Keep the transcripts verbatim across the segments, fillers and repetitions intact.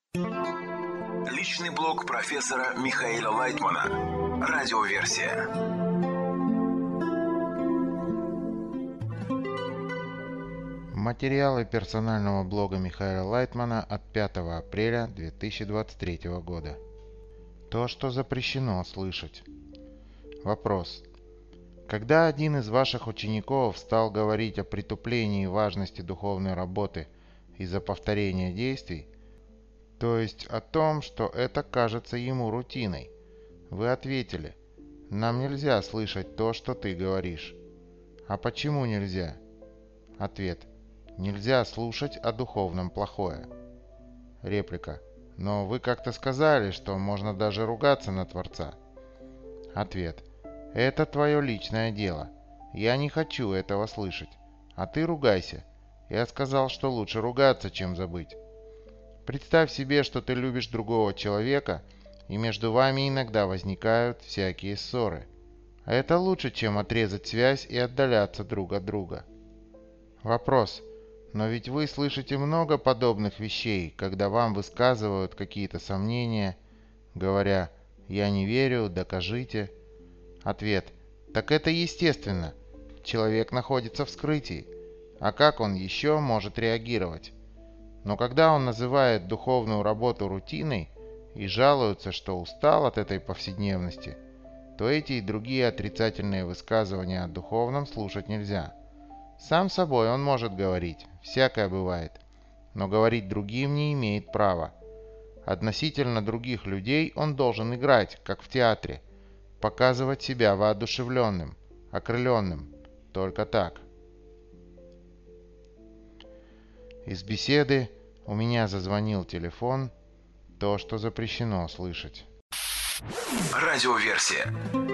Личный блог профессора Михаила Лайтмана. Радиоверсия. Материалы персонального блога Михаила Лайтмана от пятого апреля две тысячи двадцать третьего года. То, что запрещено слышать. Вопрос. Когда один из ваших учеников стал говорить о притуплении важности духовной работы из-за повторения действий, то есть о том, что это кажется ему рутиной, вы ответили: «Нам нельзя слышать то, что ты говоришь». А почему нельзя? Ответ. Нельзя слушать о духовном плохое. Реплика. Но вы как-то сказали, что можно даже ругаться на Творца. Ответ. Это твое личное дело. Я не хочу этого слышать. А ты ругайся. Я сказал, что лучше ругаться, чем забыть. Представь себе, что ты любишь другого человека, и между вами иногда возникают всякие ссоры. А это лучше, чем отрезать связь и отдаляться друг от друга. Вопрос. Но ведь вы слышите много подобных вещей, когда вам высказывают какие-то сомнения, говоря: «Я не верю, докажите». Ответ. Так это естественно. Человек находится в скрытии. А как он еще может реагировать? Но когда он называет духовную работу рутиной и жалуется, что устал от этой повседневности, то эти и другие отрицательные высказывания о духовном слушать нельзя. Сам собой он может говорить, всякое бывает, но говорить другим не имеет права. Относительно других людей он должен играть, как в театре, показывать себя воодушевленным, окрыленным, только так. Из беседы «У меня зазвонил телефон», то, что запрещено слышать. Радиоверсия.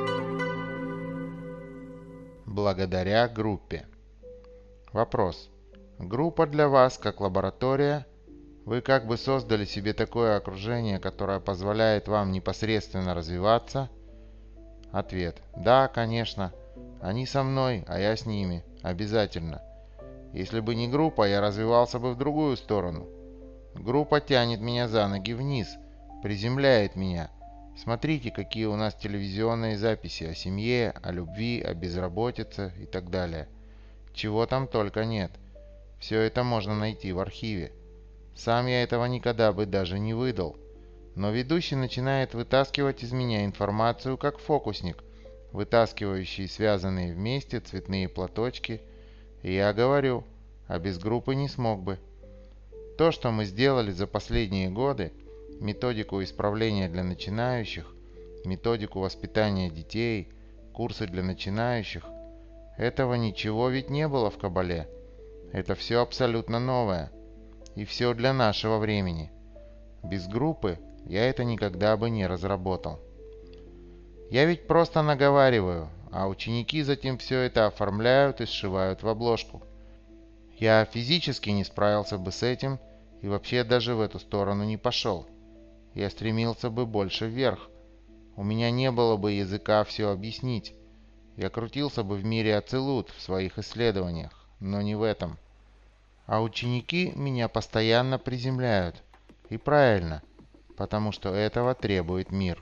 Благодаря группе. Вопрос. Группа для вас как лаборатория? Вы как бы создали себе такое окружение, которое позволяет вам непосредственно развиваться? Ответ. Да, конечно. Они со мной, а я с ними. Обязательно. Если бы не группа, я развивался бы в другую сторону. Группа тянет меня за ноги вниз, приземляет меня. Смотрите, какие у нас телевизионные записи о семье, о любви, о безработице и так далее. Чего там только нет. Все это можно найти в архиве. Сам я этого никогда бы даже не выдал. Но ведущий начинает вытаскивать из меня информацию как фокусник, вытаскивающий связанные вместе цветные платочки. И я говорю, а без группы не смог бы. То, что мы сделали за последние годы, методику исправления для начинающих, методику воспитания детей, курсы для начинающих, этого ничего ведь не было в Кабале. Это все абсолютно новое. И все для нашего времени. Без группы я это никогда бы не разработал. Я ведь просто наговариваю, а ученики затем все это оформляют и сшивают в обложку. Я физически не справился бы с этим и вообще даже в эту сторону не пошел. Я стремился бы больше вверх. У меня не было бы языка все объяснить. Я крутился бы в мире ацилут в своих исследованиях, но не в этом. А ученики меня постоянно приземляют. И правильно, потому что этого требует мир.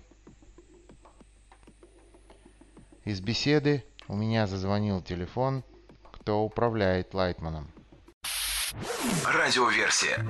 Из беседы «У меня зазвонил телефон», кто управляет Лайтманом. Радиоверсия.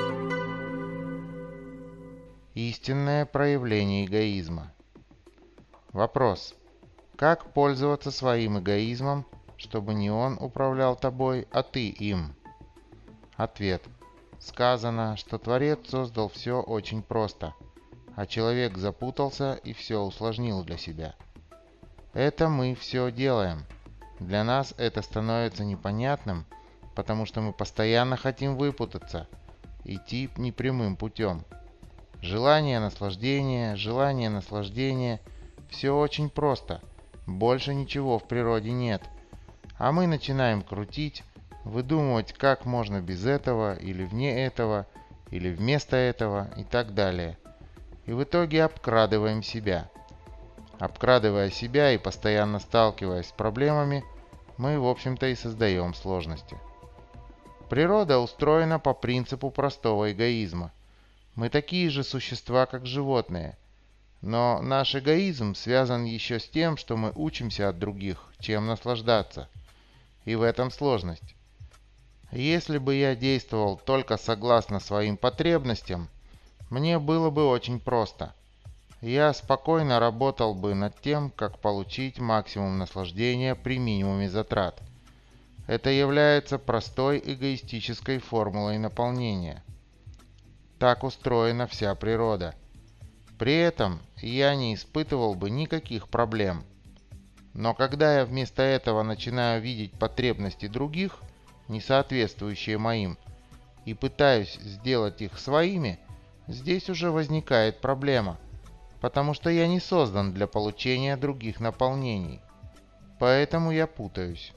Истинное проявление эгоизма. Вопрос. Как пользоваться своим эгоизмом, чтобы не он управлял тобой, а ты им? Ответ. Сказано, что Творец создал все очень просто, а человек запутался и все усложнил для себя. Это мы все делаем. Для нас это становится непонятным, потому что мы постоянно хотим выпутаться, идти непрямым путем. Желание наслаждения, желание наслаждения – все очень просто. Больше ничего в природе нет. А мы начинаем крутить, выдумывать, как можно без этого, или вне этого, или вместо этого и так далее. И в итоге обкрадываем себя. Обкрадывая себя и постоянно сталкиваясь с проблемами, мы, в общем-то, и создаем сложности. Природа устроена по принципу простого эгоизма. Мы такие же существа, как животные. Но наш эгоизм связан еще с тем, что мы учимся от других, чем наслаждаться. И в этом сложность. Если бы я действовал только согласно своим потребностям, мне было бы очень просто. Я спокойно работал бы над тем, как получить максимум наслаждения при минимуме затрат. Это является простой эгоистической формулой наполнения. Так устроена вся природа. При этом я не испытывал бы никаких проблем. Но когда я вместо этого начинаю видеть потребности других, не соответствующие моим, и пытаюсь сделать их своими, здесь уже возникает проблема, потому что я не создан для получения других наполнений. Поэтому я путаюсь.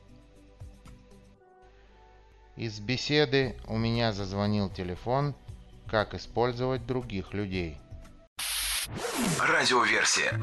Из беседы у меня зазвонил телефон «Как использовать других людей». Радиоверсия.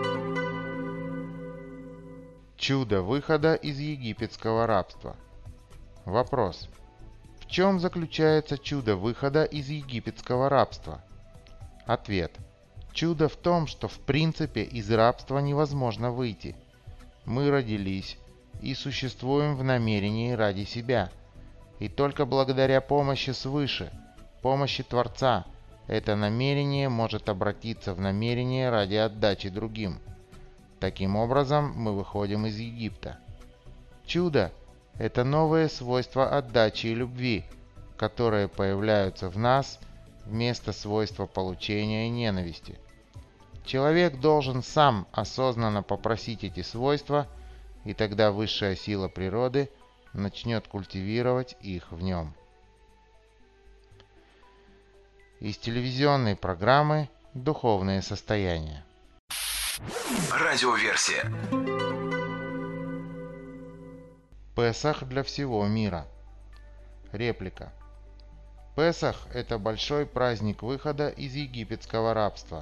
Чудо выхода из египетского рабства. Вопрос. В чем заключается чудо выхода из египетского рабства? Ответ. Чудо в том, что в принципе из рабства невозможно выйти. Мы родились и существуем в намерении ради себя. И только благодаря помощи свыше, помощи Творца, это намерение может обратиться в намерение ради отдачи другим. Таким образом, мы выходим из Египта. Чудо – это новые свойства отдачи и любви, которые появляются в нас вместо свойства получения и ненависти. Человек должен сам осознанно попросить эти свойства, и тогда высшая сила природы начнет культивировать их в нем. Из телевизионной программы «Духовные состояния». Радиоверсия. Песах для всего мира. Реплика. Песах – это большой праздник выхода из египетского рабства.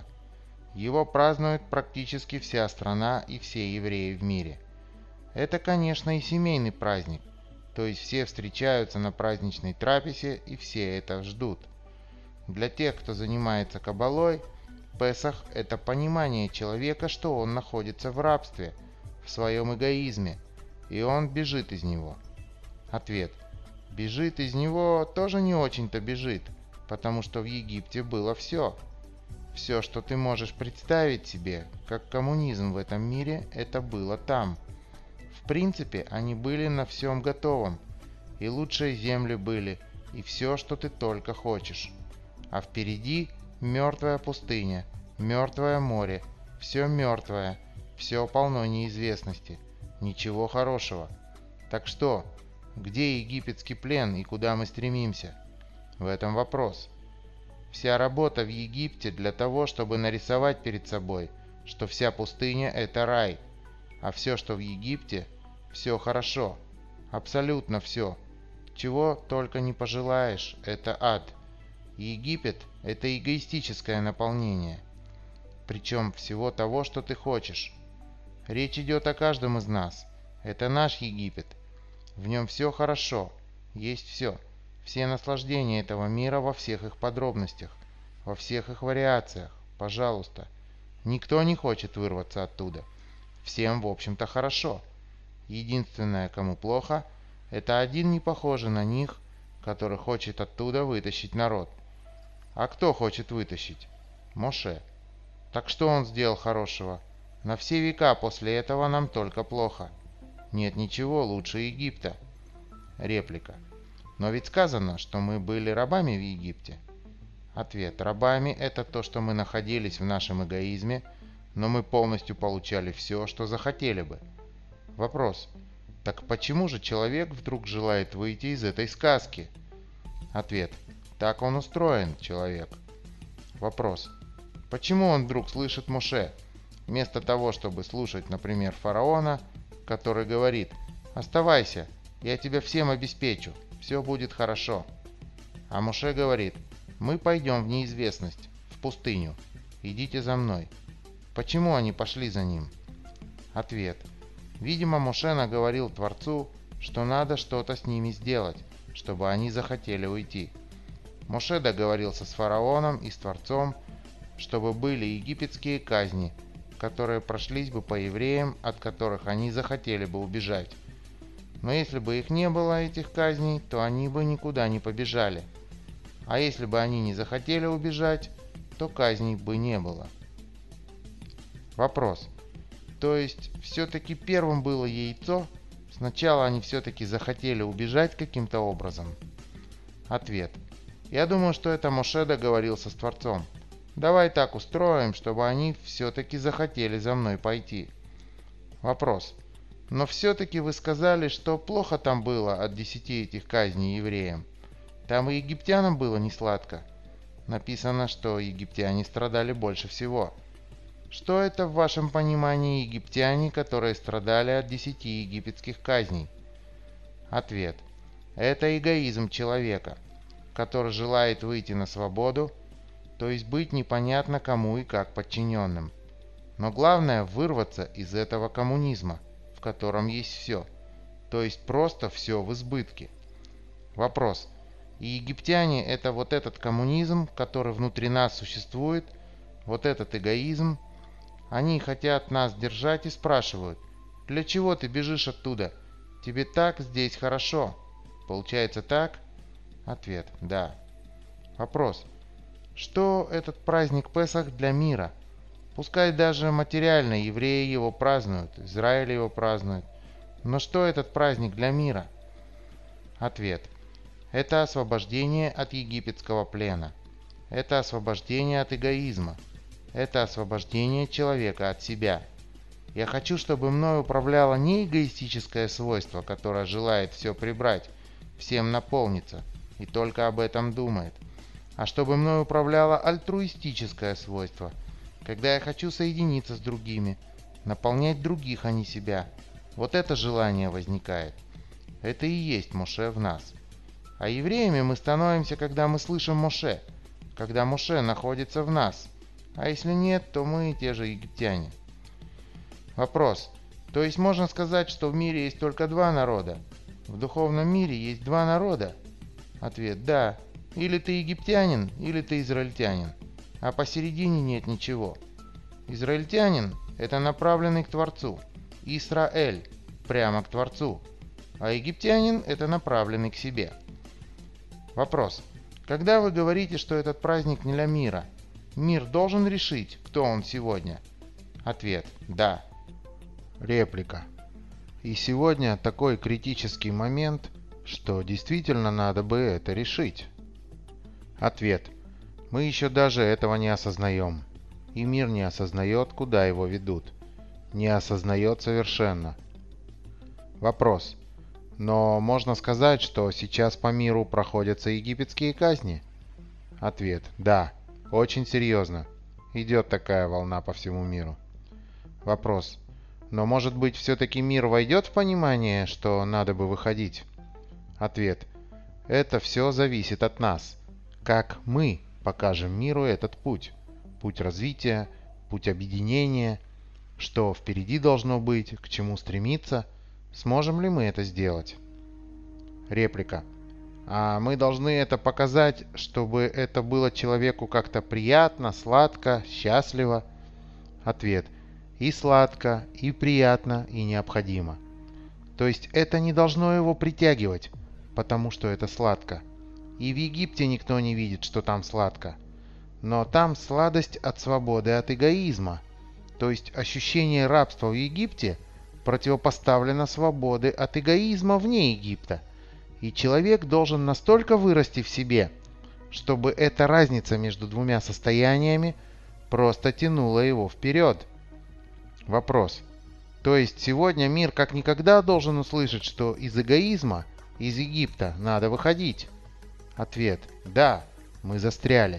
Его празднует практически вся страна и все евреи в мире. Это, конечно, и семейный праздник, то есть все встречаются на праздничной трапезе и все это ждут. Для тех, кто занимается каббалой, Песах – это понимание человека, что он находится в рабстве, в своем эгоизме, и он бежит из него. Ответ. Бежит из него тоже не очень-то бежит, потому что в Египте было все. Все, что ты можешь представить себе, как коммунизм в этом мире, это было там. В принципе, они были на всем готовом, и лучшие земли были, и все, что ты только хочешь. А впереди мертвая пустыня, мертвое море, все мертвое, все полно неизвестности, ничего хорошего. Так что, где египетский плен и куда мы стремимся? В этом вопрос. Вся работа в Египте для того, чтобы нарисовать перед собой, что вся пустыня – это рай, а все, что в Египте, все хорошо, абсолютно все. Чего только не пожелаешь, это ад. Египет – это эгоистическое наполнение, причем всего того, что ты хочешь. Речь идет о каждом из нас. Это наш Египет. В нем все хорошо, есть все. Все наслаждения этого мира во всех их подробностях, во всех их вариациях. Пожалуйста. Никто не хочет вырваться оттуда. Всем, в общем-то, хорошо. Единственное, кому плохо, это один не похожий на них, который хочет оттуда вытащить народ. А кто хочет вытащить? Моше. Так что он сделал хорошего? На все века после этого нам только плохо. Нет ничего лучше Египта. Реплика. Но ведь сказано, что мы были рабами в Египте. Ответ. Рабами – это то, что мы находились в нашем эгоизме, но мы полностью получали все, что захотели бы. Вопрос. Так почему же человек вдруг желает выйти из этой сказки? Ответ. Так он устроен, человек. Вопрос. Почему он вдруг слышит Моше, вместо того, чтобы слушать, например, фараона, который говорит: «Оставайся, я тебя всем обеспечу, все будет хорошо». А Моше говорит: «Мы пойдем в неизвестность, в пустыню, идите за мной». Почему они пошли за ним? Ответ. Видимо, Моше наговорил Творцу, что надо что-то с ними сделать, чтобы они захотели уйти. Моше договорился с фараоном и с Творцом, чтобы были египетские казни, которые прошлись бы по евреям, от которых они захотели бы убежать. Но если бы их не было, этих казней, то они бы никуда не побежали. А если бы они не захотели убежать, то казней бы не было. Вопрос. То есть, все-таки первым было яйцо? Сначала они все-таки захотели убежать каким-то образом? Ответ. Я думаю, что это Моше договорился с Творцом. Давай так устроим, чтобы они все-таки захотели за мной пойти. Вопрос. Но все-таки вы сказали, что плохо там было от десяти этих казней евреям. Там и египтянам было не сладко. Написано, что египтяне страдали больше всего. Что это в вашем понимании египтяне, которые страдали от десяти египетских казней? Ответ. Это эгоизм человека, который желает выйти на свободу, то есть быть непонятно кому и как подчиненным. Но главное вырваться из этого коммунизма, в котором есть все, то есть просто все в избытке. Вопрос. И египтяне — это вот этот коммунизм, который внутри нас существует, вот этот эгоизм. Они хотят нас держать и спрашивают: для чего ты бежишь оттуда? Тебе так здесь хорошо. Получается так? Ответ. Да. Вопрос. Что этот праздник Песах для мира? Пускай даже материально евреи его празднуют, Израиль его празднует. Но что этот праздник для мира? Ответ. Это освобождение от египетского плена. Это освобождение от эгоизма. Это освобождение человека от себя. Я хочу, чтобы мной управляло не эгоистическое свойство, которое желает все прибрать, всем наполниться и только об этом думает, а чтобы мной управляло альтруистическое свойство, когда я хочу соединиться с другими, наполнять других, а не себя. Вот это желание возникает. Это и есть Моше в нас. А евреями мы становимся, когда мы слышим Моше, когда Моше находится в нас. А если нет, то мы те же египтяне. Вопрос. То есть можно сказать, что в мире есть только два народа? В духовном мире есть два народа? Ответ. Да. Или ты египтянин, или ты израильтянин. А посередине нет ничего. Израильтянин — это направленный к Творцу. Исраэль — прямо к Творцу. А египтянин — это направленный к себе. Вопрос. Когда вы говорите, что этот праздник не для мира, мир должен решить, кто он сегодня? Ответ. Да. Реплика. И сегодня такой критический момент, что действительно надо бы это решить. Ответ. Мы еще даже этого не осознаем. И мир не осознает, куда его ведут. Не осознает совершенно. Вопрос. Но можно сказать, что сейчас по миру проходятся египетские казни? Ответ. Да. Очень серьезно. Идет такая волна по всему миру. Вопрос. Но может быть все-таки мир войдет в понимание, что надо бы выходить? Ответ. Это все зависит от нас. Как мы покажем миру этот путь. Путь развития, путь объединения. Что впереди должно быть, к чему стремиться. Сможем ли мы это сделать? Реплика. А мы должны это показать, чтобы это было человеку как-то приятно, сладко, счастливо? Ответ. И сладко, и приятно, и необходимо. То есть это не должно его притягивать, потому что это сладко. И в Египте никто не видит, что там сладко. Но там сладость от свободы от эгоизма. То есть ощущение рабства в Египте противопоставлено свободы от эгоизма вне Египта. И человек должен настолько вырасти в себе, чтобы эта разница между двумя состояниями просто тянула его вперед. Вопрос. То есть сегодня мир как никогда должен услышать, что из эгоизма, из Египта надо выходить? Ответ. Да, мы застряли.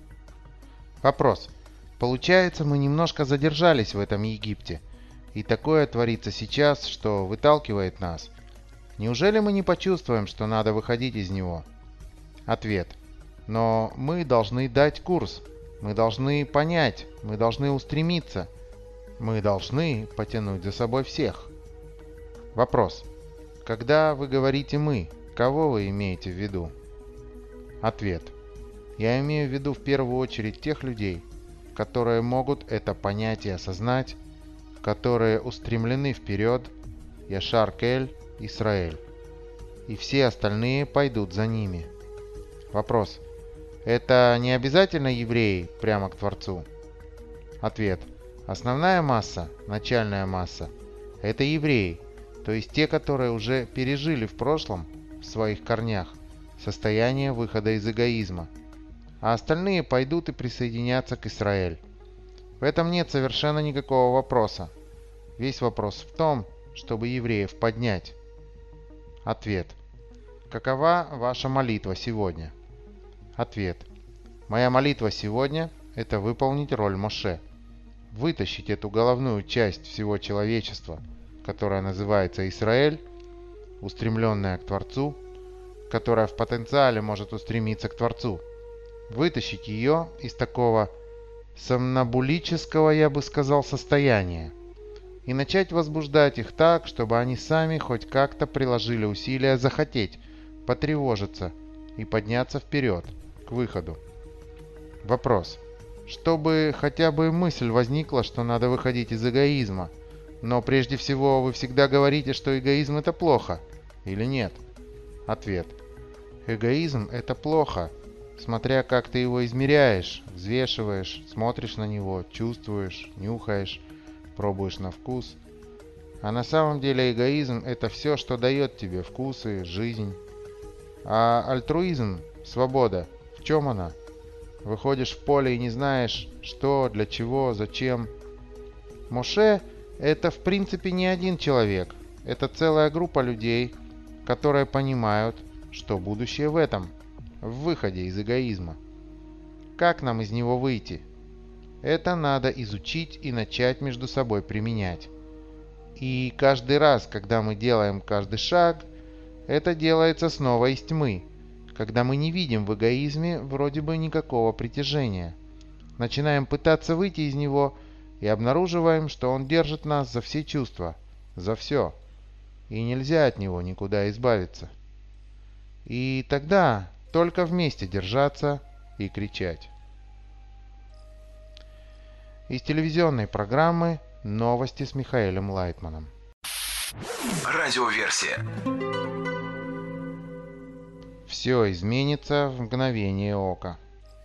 Вопрос. Получается, мы немножко задержались в этом Египте. И такое творится сейчас, что выталкивает нас. Неужели мы не почувствуем, что надо выходить из него? Ответ. Но мы должны дать курс. Мы должны понять. Мы должны устремиться. Мы должны потянуть за собой всех. Вопрос. Когда вы говорите «мы», кого вы имеете в виду? Ответ. Я имею в виду в первую очередь тех людей, которые могут это понять и осознать, которые устремлены вперед, Яшар Кель, Исраэль, и все остальные пойдут за ними. Вопрос. Это не обязательно евреи прямо к Творцу? Ответ. Основная масса, начальная масса, это евреи, то есть те, которые уже пережили в прошлом, в своих корнях, состояние выхода из эгоизма, а остальные пойдут и присоединятся к Исраэль. В этом нет совершенно никакого вопроса. Весь вопрос в том, чтобы евреев поднять. Ответ. Какова ваша молитва сегодня? Ответ. Моя молитва сегодня – это выполнить роль Моше. Вытащить эту головную часть всего человечества, которая называется Израиль, устремленная к Творцу, которая в потенциале может устремиться к Творцу. Вытащить ее из такого сомнамбулического, я бы сказал, состояния и начать возбуждать их так, чтобы они сами хоть как-то приложили усилия захотеть, потревожиться и подняться вперед, к выходу. Вопрос. Чтобы хотя бы мысль возникла, что надо выходить из эгоизма, но прежде всего вы всегда говорите, что эгоизм это плохо, или нет? Ответ. Эгоизм это плохо, смотря как ты его измеряешь, взвешиваешь, смотришь на него, чувствуешь, нюхаешь, пробуешь на вкус. А на самом деле эгоизм это все, что дает тебе вкусы, жизнь. А альтруизм, свобода, в чем она? Выходишь в поле и не знаешь, что, для чего, зачем. Моше – это в принципе не один человек. Это целая группа людей, которые понимают, что будущее в этом, в выходе из эгоизма. Как нам из него выйти? Это надо изучить и начать между собой применять. И каждый раз, когда мы делаем каждый шаг, это делается снова из тьмы, когда мы не видим в эгоизме вроде бы никакого притяжения. Начинаем пытаться выйти из него и обнаруживаем, что он держит нас за все чувства, за все, и нельзя от него никуда избавиться. И тогда только вместе держаться и кричать. Из телевизионной программы «Новости с Михаэлем Лайтманом». Радиоверсия. Все изменится в мгновение ока.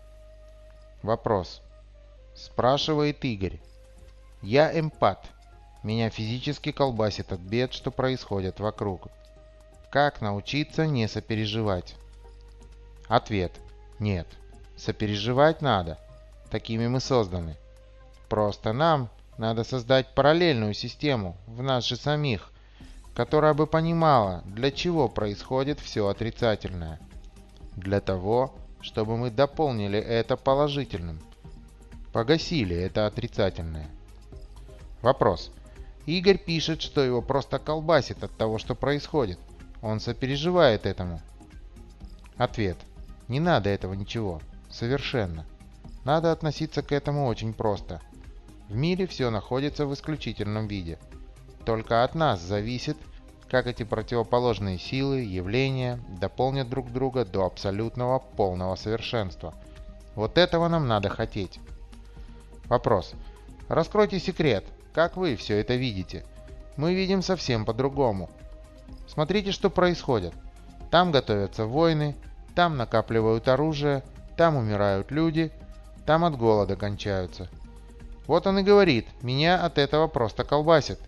Вопрос. Спрашивает Игорь. Я эмпат. Меня физически колбасит от бед, что происходят вокруг. Как научиться не сопереживать? Ответ. Нет. Сопереживать надо. Такими мы созданы. Просто нам надо создать параллельную систему в нас же самих, которая бы понимала, для чего происходит все отрицательное. Для того, чтобы мы дополнили это положительным. Погасили это отрицательное. Вопрос. Игорь пишет, что его просто колбасит от того, что происходит. Он сопереживает этому. Ответ. Не надо этого ничего. Совершенно. Надо относиться к этому очень просто. В мире все находится в исключительном виде. Только от нас зависит, как эти противоположные силы, явления дополнят друг друга до абсолютного полного совершенства. Вот этого нам надо хотеть. Вопрос. Раскройте секрет. Как вы все это видите? Мы видим совсем по-другому. Смотрите, что происходит. Там готовятся войны, там накапливают оружие, там умирают люди, там от голода кончаются. Вот он и говорит, меня от этого просто колбасит.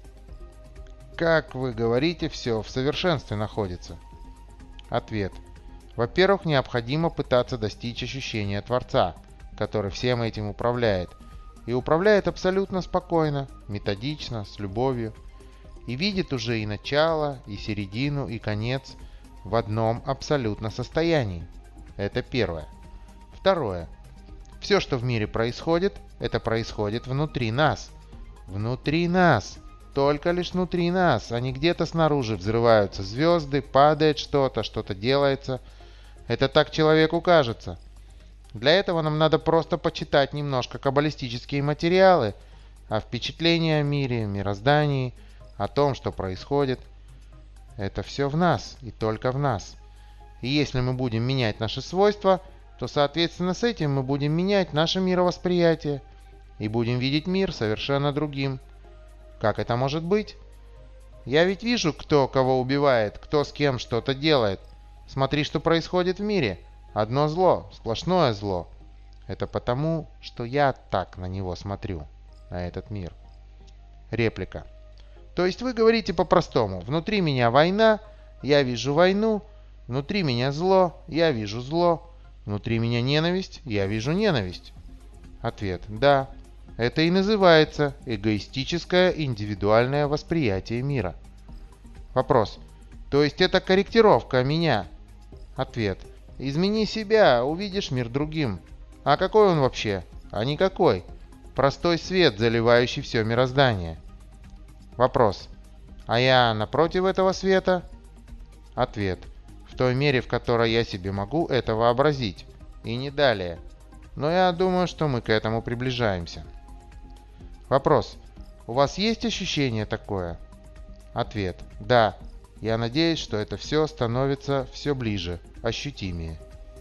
Как вы говорите, все в совершенстве находится? Ответ. Во-первых, необходимо пытаться достичь ощущения Творца, который всем этим управляет. И управляет абсолютно спокойно, методично, с любовью. И видит уже и начало, и середину, и конец в одном абсолютно состоянии. Это первое. Второе. Все, что в мире происходит, это происходит внутри нас. Внутри нас. Только лишь внутри нас, а не где-то снаружи взрываются звезды, падает что-то, что-то делается. Это так человеку кажется. Для этого нам надо просто почитать немножко каббалистические материалы, а впечатления о мире, мироздании, о том, что происходит. Это все в нас и только в нас. И если мы будем менять наши свойства, то соответственно с этим мы будем менять наше мировосприятие и будем видеть мир совершенно другим. Как это может быть? Я ведь вижу, кто кого убивает, кто с кем что-то делает. Смотри, что происходит в мире. Одно зло, сплошное зло. Это потому, что я так на него смотрю, на этот мир. Реплика. То есть вы говорите по-простому. Внутри меня война, я вижу войну. Внутри меня зло, я вижу зло. Внутри меня ненависть, я вижу ненависть. Ответ. Да. Это и называется эгоистическое индивидуальное восприятие мира. Вопрос. То есть это корректировка меня? Ответ. Измени себя, увидишь мир другим. А какой он вообще? А никакой. Простой свет, заливающий все мироздание. Вопрос. А я напротив этого света? Ответ. В той мере, в которой я себе могу это вообразить. И не далее. Но я думаю, что мы к этому приближаемся. Вопрос. У вас есть ощущение такое? Ответ. Да. Я надеюсь, что это все становится все ближе, ощутимее.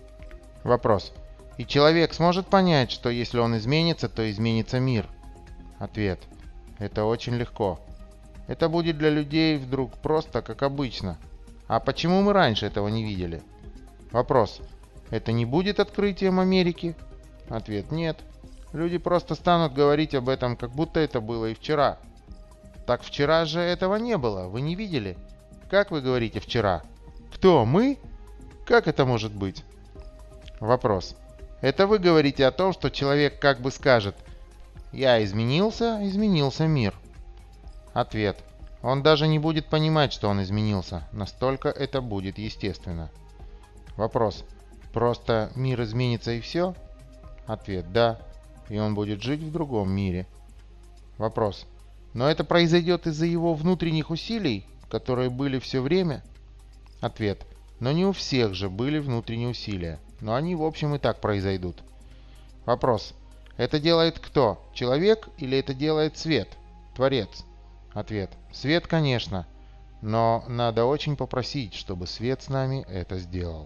Вопрос. И человек сможет понять, что если он изменится, то изменится мир? Ответ. Это очень легко. Это будет для людей вдруг просто как обычно. А почему мы раньше этого не видели? Вопрос. Это не будет открытием Америки? Ответ. Нет. Люди просто станут говорить об этом, как будто это было и вчера. Так вчера же этого не было, вы не видели? Как вы говорите вчера? Кто, мы? Как это может быть? Вопрос. Это вы говорите о том, что человек как бы скажет: «Я изменился, изменился мир». Ответ. Он даже не будет понимать, что он изменился. Настолько это будет естественно. Вопрос. Просто мир изменится и все? Ответ. Да. И он будет жить в другом мире. Вопрос. Но это произойдет из-за его внутренних усилий, которые были все время? Ответ. Но не у всех же были внутренние усилия. Но они в общем и так произойдут. Вопрос. Это делает кто? Человек или это делает свет? Творец? Ответ. Свет, конечно. Но надо очень попросить, чтобы свет с нами это сделал.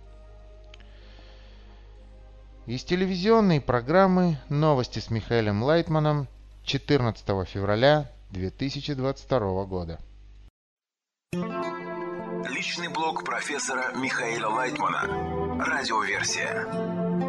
Из телевизионной программы «Новости с Михаилом Лайтманом» четырнадцатого февраля две тысячи двадцать второго года. Личный блог профессора Михаила Лайтмана. Радиоверсия.